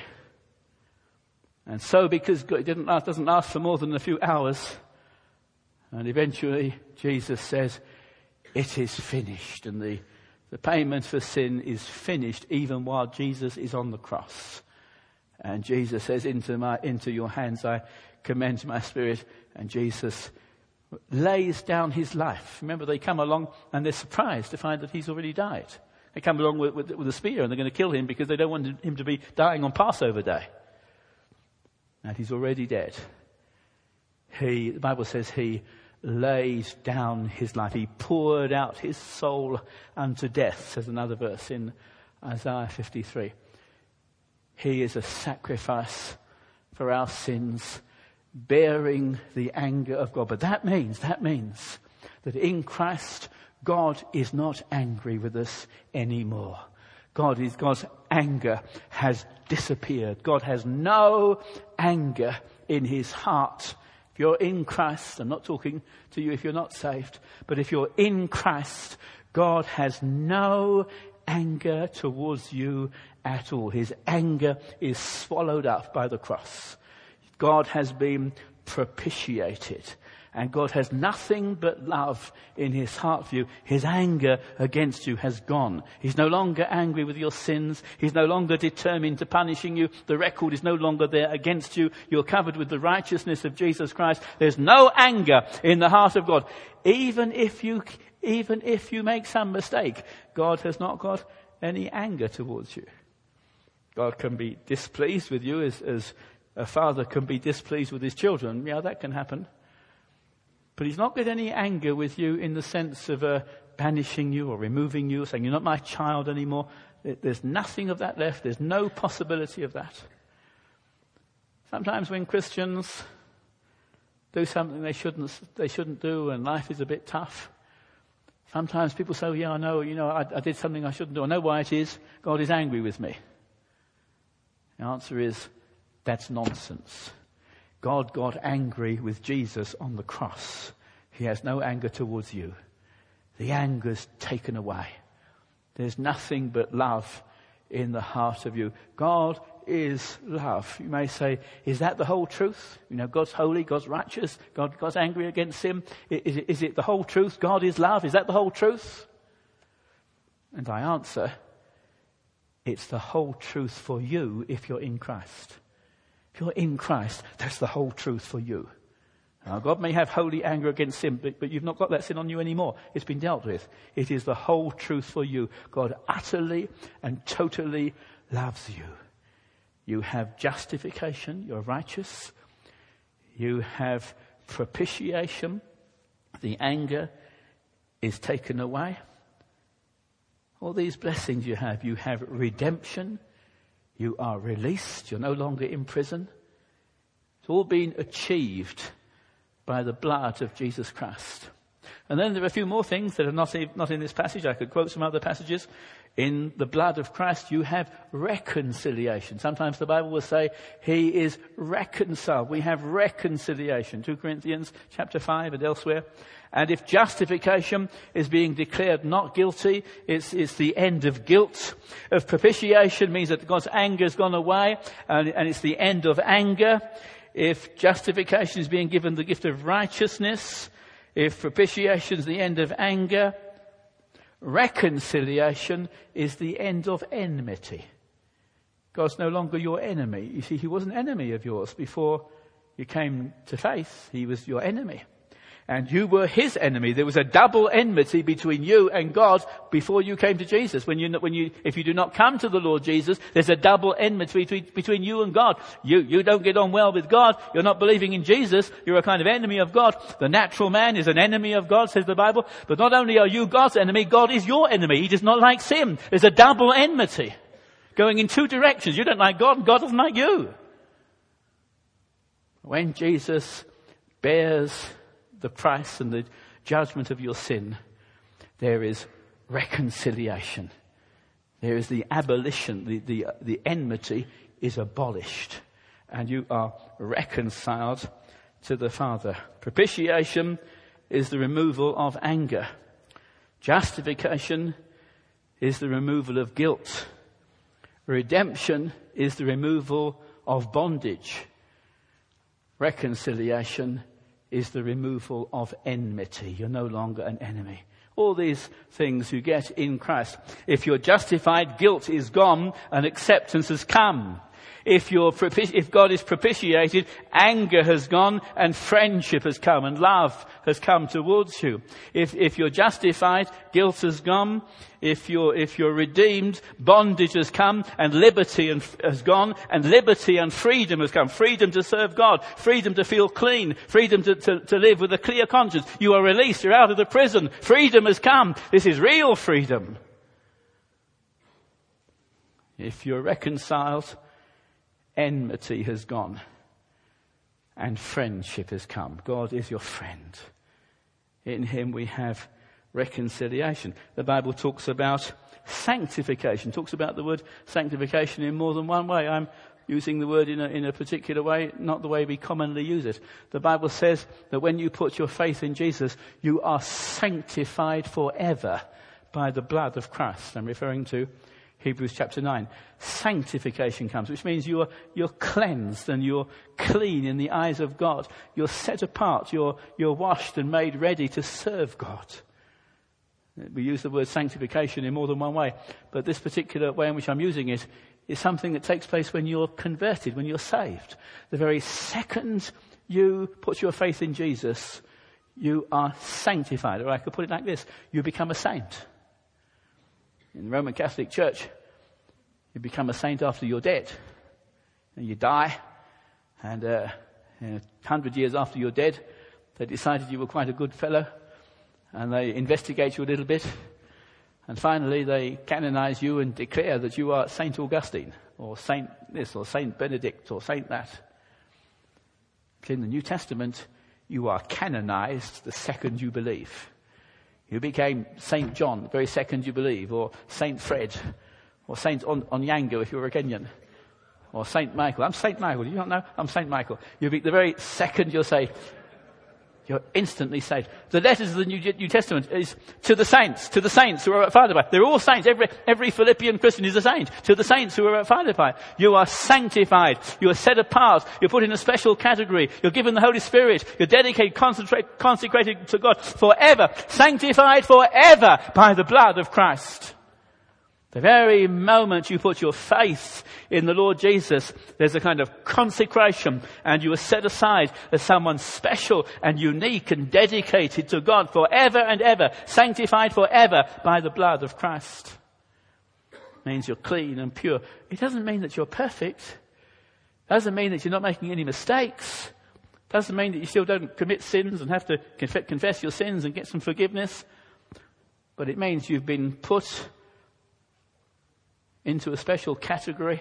And so because God, it didn't last, doesn't last for more than a few hours, and eventually Jesus says, it is finished. And the, the payment for sin is finished even while Jesus is on the cross. And Jesus says, into my, into your hands I commend my spirit. And Jesus lays down his life. Remember, they come along and they're surprised to find that he's already died. They come along with, with, with a spear and they're going to kill him because they don't want him to be dying on Passover day. And he's already dead. He, the Bible says he lays down his life. He poured out his soul unto death, says another verse in Isaiah fifty-three. He is a sacrifice for our sins, bearing the anger of God. But that means, that means that in Christ, God is not angry with us anymore. God is, God's anger has disappeared. God has no anger in his heart. If you're in Christ, I'm not talking to you if you're not saved, but if you're in Christ, God has no anger towards you at all. His anger is swallowed up by the cross. God has been propitiated, and God has nothing but love in his heart for you. His anger against you has gone. He's no longer angry with your sins. He's no longer determined to punishing you. The record is no longer there against you. You're covered with the righteousness of Jesus Christ. There's no anger in the heart of God. Even if you, even if you make some mistake, God has not got any anger towards you. God can be displeased with you as, as a father can be displeased with his children. Yeah, that can happen. But he's not got any anger with you in the sense of uh, banishing you or removing you, saying you're not my child anymore. There's nothing of that left. There's no possibility of that. Sometimes when Christians do something they shouldn't, they shouldn't do and life is a bit tough, sometimes people say, oh, yeah, I know, you know, I, I did something I shouldn't do. I know why it is. God is angry with me. The answer is, that's nonsense. God got angry with Jesus on the cross. He has no anger towards you. The anger's taken away. There's nothing but love in the heart of you. God is love. You may say, is that the whole truth? You know, God's holy, God's righteous, God, God's angry against sin. Is it, is it the whole truth? God is love. Is that the whole truth? And I answer, it's the whole truth for you if you're in Christ. If you're in Christ, that's the whole truth for you. Now, God may have holy anger against sin, but, but you've not got that sin on you anymore. It's been dealt with. It is the whole truth for you. God utterly and totally loves you. You have justification. You're righteous. You have propitiation, the anger is taken away. All these blessings you have, you have redemption, you are released, you're no longer in prison. It's all been achieved by the blood of Jesus Christ. And then there are a few more things that are not, not in this passage. I could quote some other passages. In the blood of Christ, you have reconciliation. Sometimes the Bible will say, he is reconciled. We have reconciliation. Second Corinthians chapter five and elsewhere. And if justification is being declared not guilty, it's, it's the end of guilt. If propitiation means that God's anger has gone away, and, and it's the end of anger. If justification is being given the gift of righteousness, if propitiation is the end of anger, reconciliation is the end of enmity. God's no longer your enemy. You see, he was an enemy of yours before you came to faith. He was your enemy. And you were his enemy. There was a double enmity between you and God before you came to Jesus. When you, when you, if you do not come to the Lord Jesus, there's a double enmity between, between you and God. You, you don't get on well with God. You're not believing in Jesus. You're a kind of enemy of God. The natural man is an enemy of God, says the Bible. But not only are you God's enemy, God is your enemy. He does not like sin. There's a double enmity going in two directions. You don't like God, and God doesn't like you. When Jesus bears the price and the judgment of your sin, there is reconciliation. There is the abolition, the, the, the enmity is abolished, and you are reconciled to the Father. Propitiation is the removal of anger. Justification is the removal of guilt. Redemption is the removal of bondage. Reconciliation is the removal of enmity. You're no longer an enemy. All these things you get in Christ. If you're justified, guilt is gone and acceptance has come. If you're propici- if God is propitiated, anger has gone and friendship has come and love has come towards you. If if you're justified, guilt has gone. If you're if you're redeemed, bondage has come and liberty and, has gone, and liberty and freedom has come. Freedom to serve God, freedom to feel clean, freedom to, to, to live with a clear conscience. You are released. You're out of the prison. Freedom has come. This is real freedom. If you're reconciled, enmity has gone and friendship has come. God is your friend. In him we have reconciliation. The Bible talks about sanctification, talks about the word sanctification in more than one way. I'm using the word in a, in a particular way, not the way we commonly use it. The Bible says that when you put your faith in Jesus, you are sanctified forever by the blood of Christ. I'm referring to Hebrews chapter nine. Sanctification comes, which means you're, you're cleansed and you're clean in the eyes of God. You're set apart. You're, you're washed and made ready to serve God. We use the word sanctification in more than one way, but this particular way in which I'm using it is something that takes place when you're converted, when you're saved. The very second you put your faith in Jesus, you are sanctified. Or I could put it like this: you become a saint. In the Roman Catholic Church, you become a saint after you're dead. And you die, and uh, a hundred years after you're dead, they decided you were quite a good fellow, and they investigate you a little bit, and finally they canonize you and declare that you are Saint Augustine, or Saint this, or Saint Benedict, or Saint that. In the New Testament, you are canonized the second you believe. You became Saint John the very second you believe, or Saint Fred, or Saint On- Onyango if you're a Kenyan, or Saint Michael. I'm Saint Michael. Do you not know? I'm Saint Michael. You be the very second you'll say, you're instantly saved. The letters of the New, New Testament is to the saints, to the saints who are at Philippi. They're all saints. Every, every Philippian Christian is a saint. To the saints who are at Philippi. You are sanctified. You are set apart. You're put in a special category. You're given the Holy Spirit. You're dedicated, concentrate, consecrated to God forever. Sanctified forever by the blood of Christ. The very moment you put your faith in the Lord Jesus, there's a kind of consecration, and you are set aside as someone special and unique and dedicated to God forever and ever, sanctified forever by the blood of Christ. It means you're clean and pure. It doesn't mean that you're perfect. It doesn't mean that you're not making any mistakes. Doesn't mean that you still don't commit sins and have to conf- confess your sins and get some forgiveness. But it means you've been put into a special category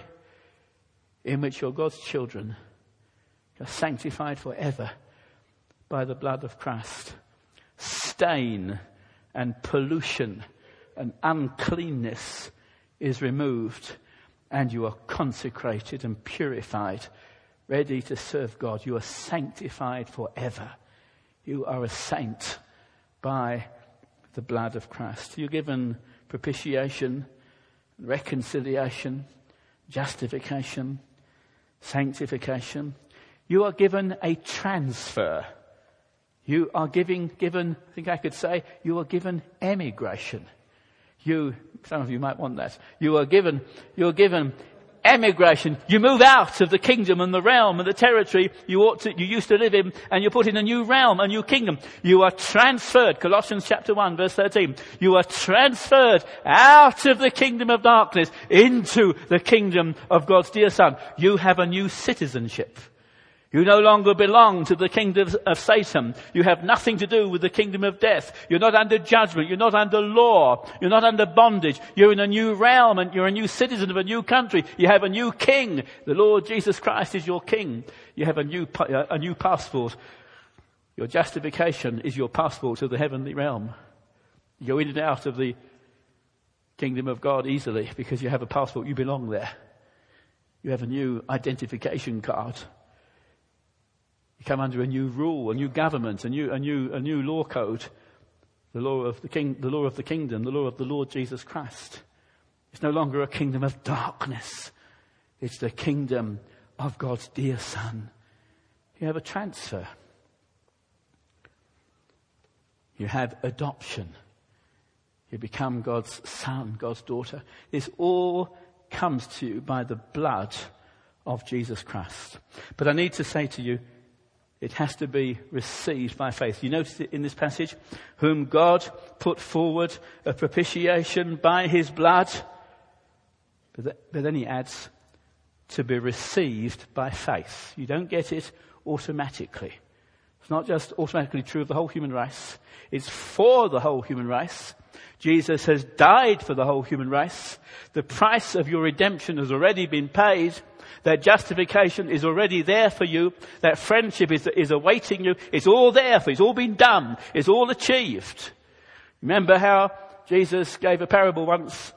in which you're God's children. You're sanctified forever by the blood of Christ. Stain and pollution and uncleanness is removed, and you are consecrated and purified, ready to serve God. You are sanctified forever. You are a saint by the blood of Christ. You're given propitiation, reconciliation, justification, sanctification. You are given a transfer. You are giving, given, I think I could say, you are given emigration. You, some of you might want that. You are given, you are given emigration. You move out of the kingdom and the realm and the territory you ought to, you used to live in, and you're put in a new realm, a new kingdom. You are transferred. Colossians chapter one, verse thirteen. You are transferred out of the kingdom of darkness into the kingdom of God's dear Son. You have a new citizenship. You no longer belong to the kingdom of Satan. You have nothing to do with the kingdom of death. You're not under judgment. You're not under law. You're not under bondage. You're in a new realm, and you're a new citizen of a new country. You have a new king. The Lord Jesus Christ is your king. You have a new, a new passport. Your justification is your passport to the heavenly realm. You go in and out of the kingdom of God easily because you have a passport. You belong there. You have a new identification card. You come under a new rule, a new government, a new, a new, a new law code, the law of the king, the law of the kingdom, the law of the Lord Jesus Christ. It's no longer a kingdom of darkness. It's the kingdom of God's dear Son. You have a transfer. You have adoption. You become God's son, God's daughter. This all comes to you by the blood of Jesus Christ. But I need to say to you, it has to be received by faith. You notice it in this passage, whom God put forward a propitiation by his blood. But then he adds, to be received by faith. You don't get it automatically. It's not just automatically true of the whole human race. It's for the whole human race. Jesus has died for the whole human race. The price of your redemption has already been paid. That justification is already there for you. That friendship is, is awaiting you. It's all there for you. It's all been done. It's all achieved. Remember how Jesus gave a parable once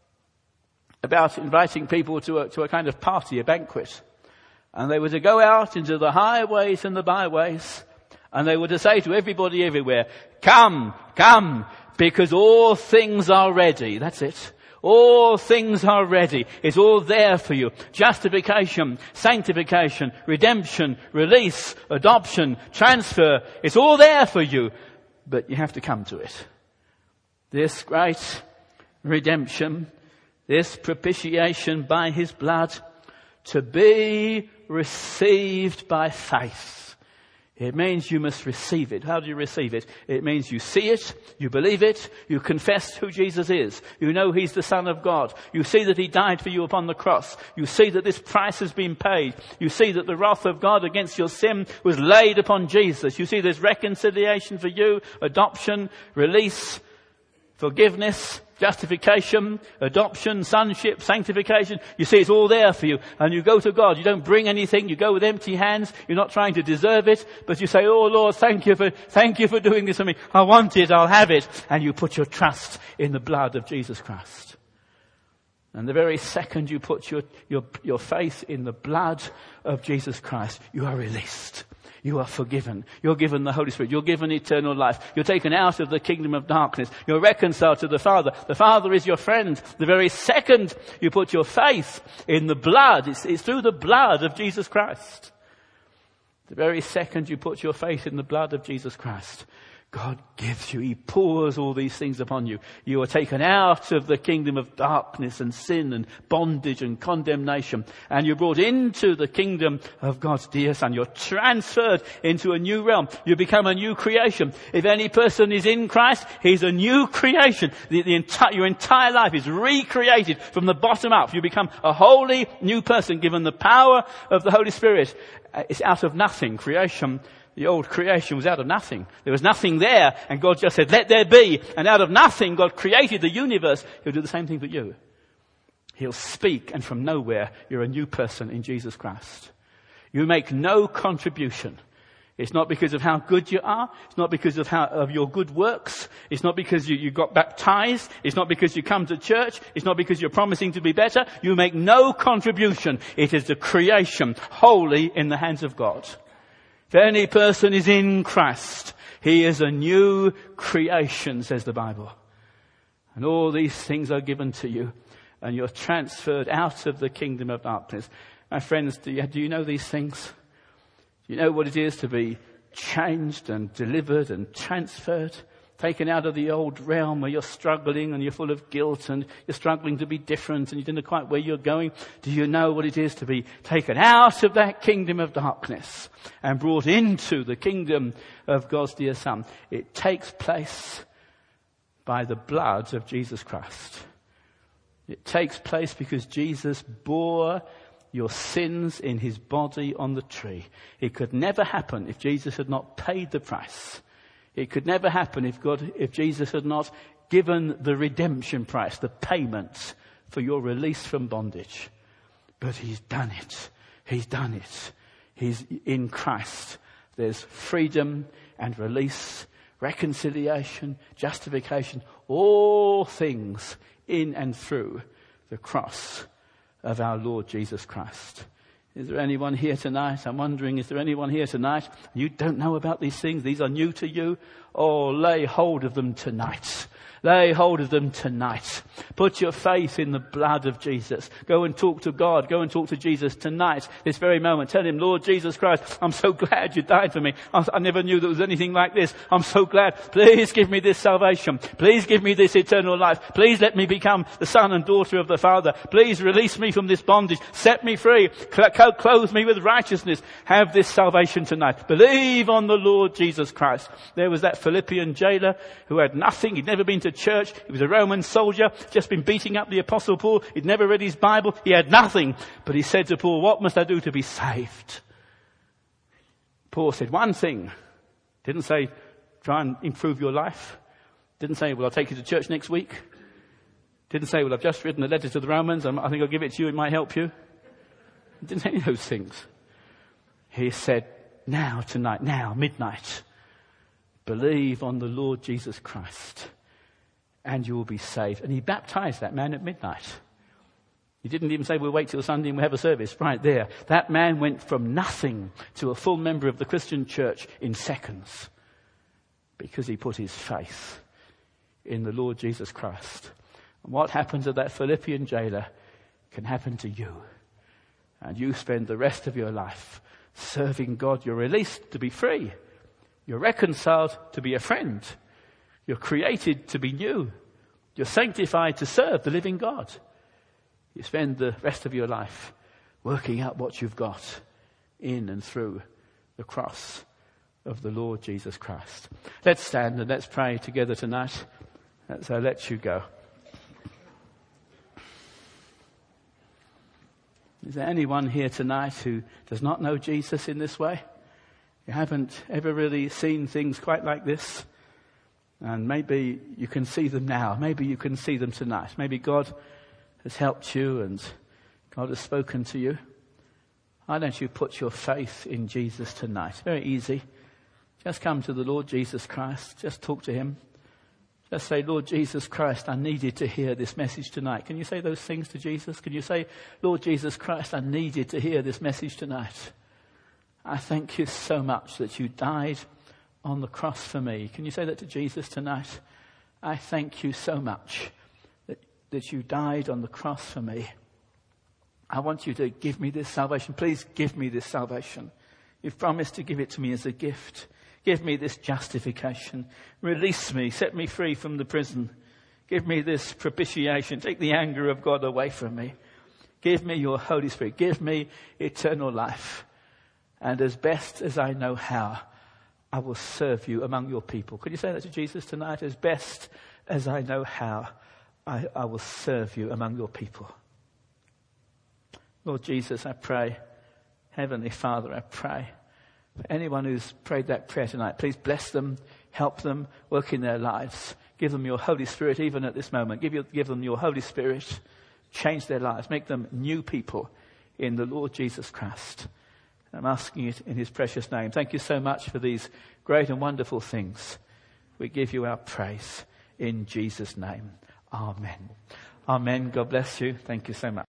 about inviting people to a, to a kind of party, a banquet. And they were to go out into the highways and the byways. And they were to say to everybody everywhere, come, come, because all things are ready. That's it. All things are ready. It's all there for you. Justification, sanctification, redemption, release, adoption, transfer. It's all there for you. But you have to come to it. This great redemption, this propitiation by his blood, to be received by faith. It means you must receive it. How do you receive it? It means you see it, you believe it, you confess who Jesus is. You know he's the Son of God. You see that he died for you upon the cross. You see that this price has been paid. You see that the wrath of God against your sin was laid upon Jesus. You see there's reconciliation for you, adoption, release, forgiveness, justification, adoption, sonship, sanctification. You see it's all there for you. And you go to God. You don't bring anything. You go with empty hands. You're not trying to deserve it. But you say, oh Lord, thank you for, thank you for doing this for me. I want it. I'll have it. And you put your trust in the blood of Jesus Christ. And the very second you put your, your, your faith in the blood of Jesus Christ, you are released. You are forgiven. You're given the Holy Spirit. You're given eternal life. You're taken out of the kingdom of darkness. You're reconciled to the Father. The Father is your friend. The very second you put your faith in the blood, it's, it's through the blood of Jesus Christ. The very second you put your faith in the blood of Jesus Christ, God gives you. He pours all these things upon you. You are taken out of the kingdom of darkness and sin and bondage and condemnation. And you're brought into the kingdom of God's dear Son. You're transferred into a new realm. You become a new creation. If any person is in Christ, he's a new creation. The, the entire, your entire life is recreated from the bottom up. You become a wholly new person given the power of the Holy Spirit. It's out of nothing. Creation, the old creation was out of nothing. There was nothing there, and God just said, let there be. And out of nothing, God created the universe. He'll do the same thing for you. He'll speak, and from nowhere, you're a new person in Jesus Christ. You make no contribution. It's not because of how good you are. It's not because of how of your good works. It's not because you, you got baptized. It's not because you come to church. It's not because you're promising to be better. You make no contribution. It is the creation wholly in the hands of God. If any person is in Christ, he is a new creation, says the Bible. And all these things are given to you, and you're transferred out of the kingdom of darkness. My friends, do you, do you know these things? Do you know what it is to be changed and delivered and transferred? Taken out of the old realm where you're struggling and you're full of guilt and you're struggling to be different and you don't know quite where you're going. Do you know what it is to be taken out of that kingdom of darkness and brought into the kingdom of God's dear Son? It takes place by the blood of Jesus Christ. It takes place because Jesus bore your sins in his body on the tree. It could never happen if Jesus had not paid the price. It could never happen if God, if Jesus had not given the redemption price, the payment for your release from bondage. But he's done it. He's done it. He's in Christ. There's freedom and release, reconciliation, justification, all things in and through the cross of our Lord Jesus Christ. Is there anyone here tonight? I'm wondering, is there anyone here tonight? You don't know about these things. These are new to you. Oh, lay hold of them tonight. Lay hold of them tonight. Put your faith in the blood of Jesus. Go and talk to God. Go and talk to Jesus tonight, this very moment. Tell him, Lord Jesus Christ, I'm so glad you died for me. I never knew there was anything like this. I'm so glad. Please give me this salvation. Please give me this eternal life. Please let me become the son and daughter of the Father. Please release me from this bondage. Set me free. Clothe me with righteousness. Have this salvation tonight. Believe on the Lord Jesus Christ. There was that Philippian jailer who had nothing. He'd never been to church. He was a Roman soldier, just been beating up the Apostle Paul. He'd never read his Bible. He had nothing. But he said to Paul, what must I do to be saved? Paul said one thing. Didn't say, try and improve your life. Didn't say, well, I'll take you to church next week. Didn't say, well, I've just written a letter to the Romans. I think I'll give it to you. It might help you. Didn't say any of those things. He said, now, tonight, now, midnight, believe on the Lord Jesus Christ and you will be saved. And he baptized that man at midnight. He didn't even say, we'll wait till Sunday and we'll have a service. Right there. That man went from nothing to a full member of the Christian church in seconds because he put his faith in the Lord Jesus Christ. And what happened to that Philippian jailer can happen to you. And you spend the rest of your life serving God. You're released to be free. You're reconciled to be a friend. You're created to be new. You're sanctified to serve the living God. You spend the rest of your life working out what you've got in and through the cross of the Lord Jesus Christ. Let's stand and let's pray together tonight as I let you go. Is there anyone here tonight who does not know Jesus in this way? You haven't ever really seen things quite like this? And maybe you can see them now. Maybe you can see them tonight. Maybe God has helped you and God has spoken to you. Why don't you put your faith in Jesus tonight? Very easy. Just come to the Lord Jesus Christ. Just talk to him. Just say, Lord Jesus Christ, I needed to hear this message tonight. Can you say those things to Jesus? Can you say, Lord Jesus Christ, I needed to hear this message tonight. I thank you so much that you died on the cross for me. Can you say that to Jesus tonight? I thank you so much that, that you died on the cross for me. I want you to give me this salvation. Please give me this salvation. You've promised to give it to me as a gift. Give me this justification. Release me. Set me free from the prison. Give me this propitiation. Take the anger of God away from me. Give me your Holy Spirit. Give me eternal life. And as best as I know how, I will serve you among your people. Could you say that to Jesus tonight? As best as I know how, I, I will serve you among your people. Lord Jesus, I pray. Heavenly Father, I pray. For anyone who's prayed that prayer tonight, please bless them, help them, work in their lives. Give them your Holy Spirit even at this moment. Give, you, give them your Holy Spirit. Change their lives. Make them new people in the Lord Jesus Christ. I'm asking it in his precious name. Thank you so much for these great and wonderful things. We give you our praise in Jesus' name. Amen. Amen. God bless you. Thank you so much.